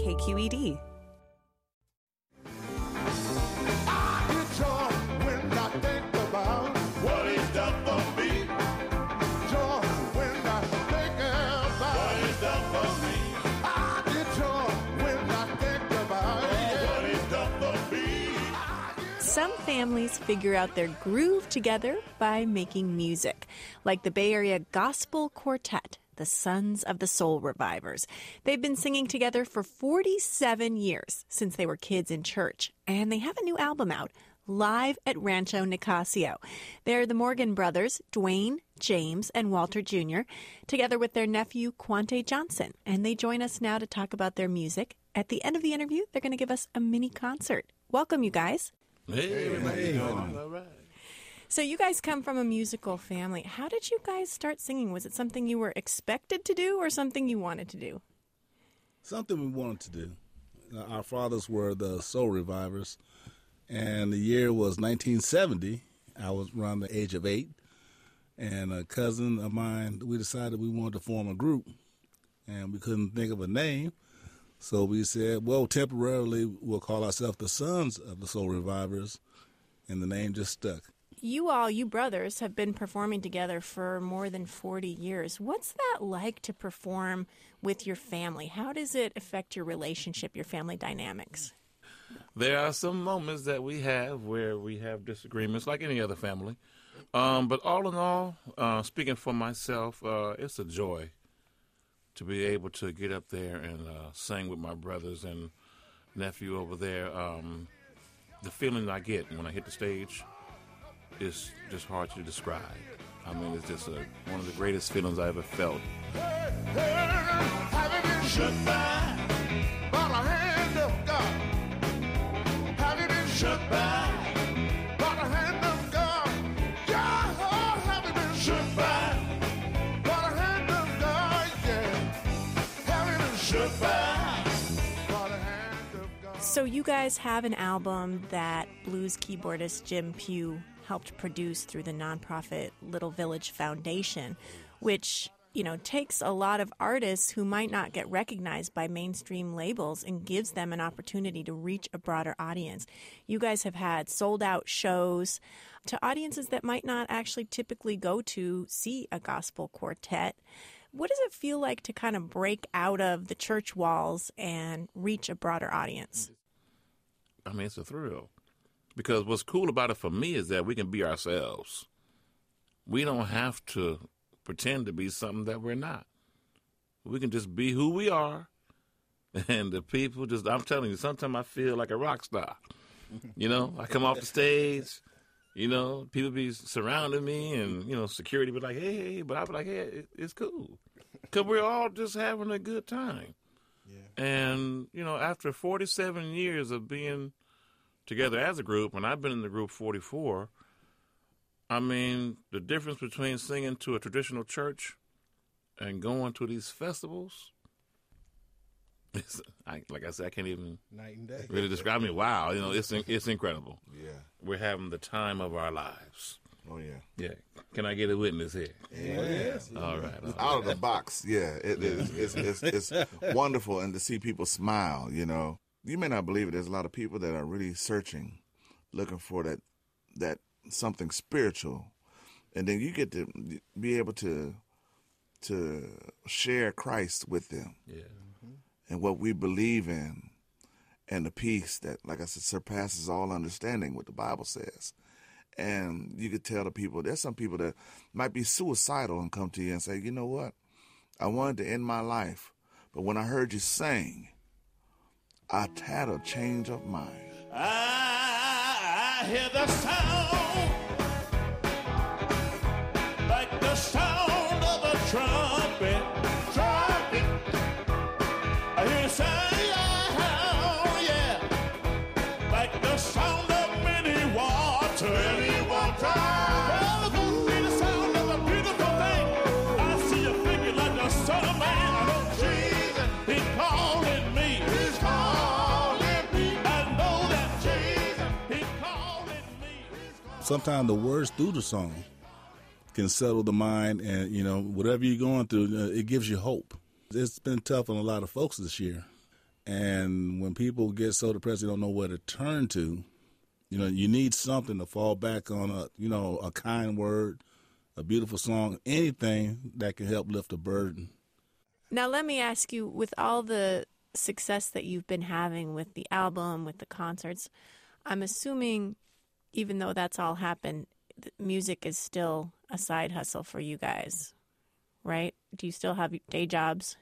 KQED. Some families figure out their groove together by making music, like the Bay Area Gospel Quartet, the Sons of the Soul Revivers. They've been singing together for 47 years, since they were kids in church, and they have a new album out, Live at Rancho Nicasio. They're the Morgan brothers, Dwayne, James, and Walter Jr., together with their nephew, Quante Johnson, and they join us now to talk about their music. At the end of the interview, they're going to give us a mini concert. Welcome, you guys. Hey. All right. So you guys come from a musical family. How did you guys start singing? Was it something you were expected to do or something you wanted to do? Something we wanted to do. Our fathers were the Soul Revivers, and the year was 1970. I was around the age of 8, and a cousin of mine, we decided we wanted to form a group, and we couldn't think of a name. So we said, well, temporarily we'll call ourselves the Sons of the Soul Revivers, and the name just stuck. You brothers, have been performing together for more than 40 years. What's that like to perform with your family? How does it affect your relationship, your family dynamics? There are some moments that we have where we have disagreements, like any other family. But all in all, speaking for myself, it's a joy to be able to get up there and sing with my brothers and nephew over there. The feeling I get when I hit the stage is just hard to describe. I mean, it's just one of the greatest feelings I ever felt. Have you been shook by the hand of God? Have you been shook by the hand of God? Yeah, oh, have you been shook by the hand of God? Yeah, have you been shook by the hand of God? So you guys have an album that blues keyboardist Jim Pugh helped produce through the nonprofit Little Village Foundation, which, takes a lot of artists who might not get recognized by mainstream labels and gives them an opportunity to reach a broader audience. You guys have had sold-out shows to audiences that might not actually typically go to see a gospel quartet. What does it feel like to kind of break out of the church walls and reach a broader audience? I mean, it's a thrill. Because what's cool about it for me is that we can be ourselves. We don't have to pretend to be something that we're not. We can just be who we are. And the people I'm telling you, sometimes I feel like a rock star. I come off the stage, people be surrounding me and, security be like, hey, but I be like, hey, it's cool. Because we're all just having a good time. Yeah. And, after 47 years of being together as a group, and I've been in the group 44, I mean, the difference between singing to a traditional church and going to these festivals, like I said, I can't even night and day really describe it. Wow, it's incredible. Yeah. We're having the time of our lives. Oh, yeah. Yeah. Can I get a witness here? Yeah. All right. Out of the box, yeah. It's wonderful, and to see people smile, You may not believe it. There's a lot of people that are really searching, looking for that something spiritual, and then you get to be able to share Christ with them, and what we believe in, and the peace that, like I said, surpasses all understanding. What the Bible says, and you could tell the people. There's some people that might be suicidal and come to you and say, "You know what? I wanted to end my life, but when I heard you sing, I had a change of mind." I hear the sound, like the sound of a trumpet. I hear it sound, yeah, like the sound of many waters. Oh, the sound of a beautiful thing. I see a figure like the Son of Man. I know Jesus, He's calling me. He's calling me. I know that Jesus, He's calling me. Sometimes the words through the song can settle the mind, and whatever you're going through, it gives you hope. It's been tough on a lot of folks this year, And when people get so depressed they don't know where to turn to, you need something to fall back on, a kind word, a beautiful song, anything that can help lift a burden. Now, let me ask you, with all the success that you've been having with the album, with the concerts, I'm assuming, even though that's all happened, music is still a side hustle for you guys, right? Do you still have day jobs?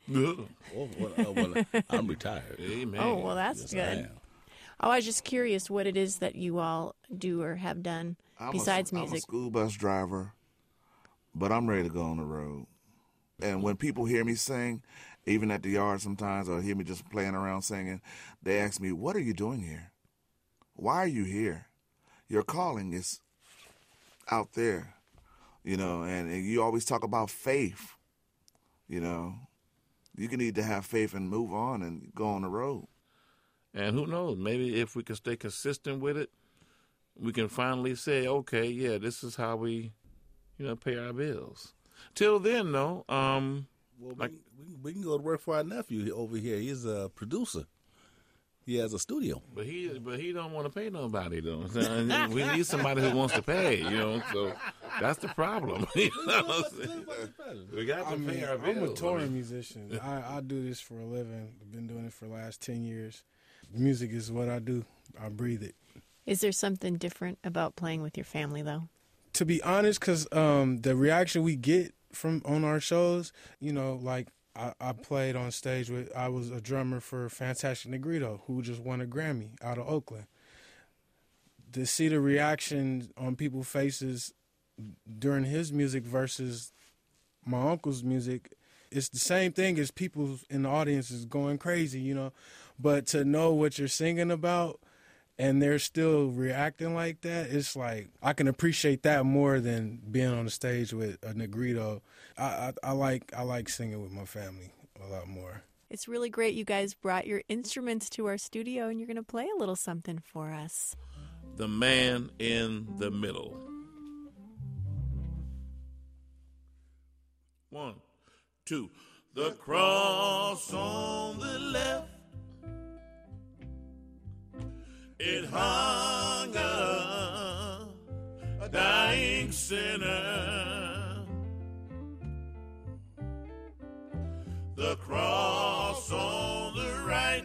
I'm retired. Amen. Oh, well, that's good. I was just curious what it is that you all do or have done besides music. I'm a school bus driver, but I'm ready to go on the road. And when people hear me sing, even at the yard sometimes, or hear me just playing around singing, they ask me, what are you doing here? Why are you here? Your calling is out there, and you always talk about faith, You can need to have faith and move on and go on the road. And who knows, maybe if we can stay consistent with it, we can finally say, okay, yeah, this is how we, pay our bills. Till then, though, we can go to work for our nephew over here. He's a producer. He has a studio. But he don't want to pay nobody, though. We need somebody who wants to pay, so that's the problem. We got to pay our bills. I'm a touring musician. I do this for a living. I've been doing it for the last 10 years. Music is what I do. I breathe it. Is there something different about playing with your family, though? To be honest, because the reaction we get on our shows, like I played on stage I was a drummer for Fantastic Negrito, who just won a Grammy out of Oakland. To see the reaction on people's faces during his music versus my uncle's music, it's the same thing as people in the audience is going crazy, But to know what you're singing about and they're still reacting like that, it's like I can appreciate that more than being on the stage with a Negrito. I like singing with my family a lot more. It's really great you guys brought your instruments to our studio, and you're going to play a little something for us. The Man in the Middle. 1, 2. The cross on the left, it hung a dying sinner. The cross on the right,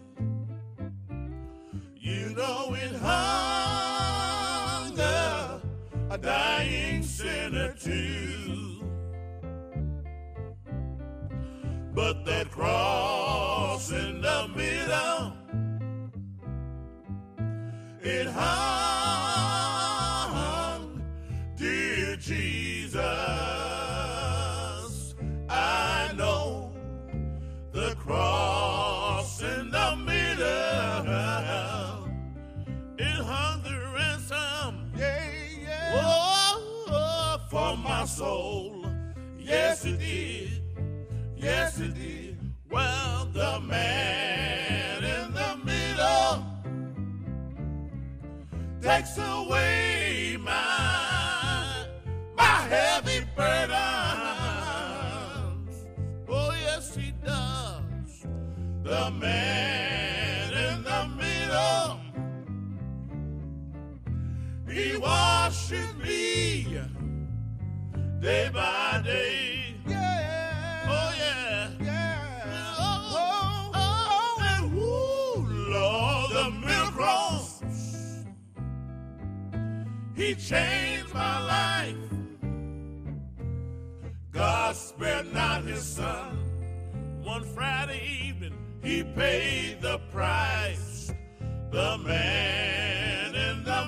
it hung a dying sinner too. But that cross in the middle, it hung, dear Jesus. I know the cross in the middle, it hung the ransom, oh, for my soul. Yes, it did. Yes, it did. Well, the man in the middle takes away my heavy burdens. Oh, yes, he does. The man in the middle, he washes me day by day. He changed my life. God spared not his son. One Friday evening, he paid the price. The man in the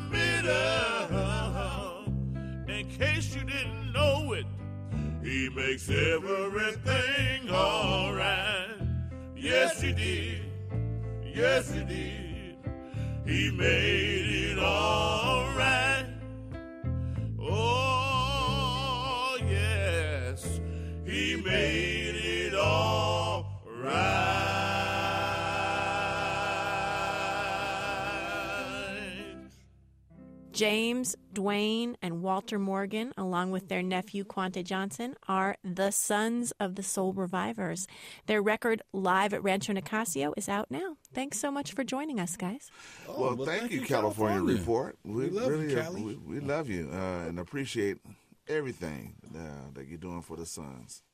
middle. In case you didn't know it, he makes everything all right. Yes, he did. Yes, he did. He made it all right. Oh, yes, he made it all right. James, Dwayne, and Walter Morgan, along with their nephew Quante Johnson, are the Sons of the Soul Revivers. Their record, Live at Rancho Nicasio, is out now. Thanks so much for joining us, guys. Well, thank you, California Report. We love really, you, Cali. we love you and appreciate everything that you're doing for the Sons.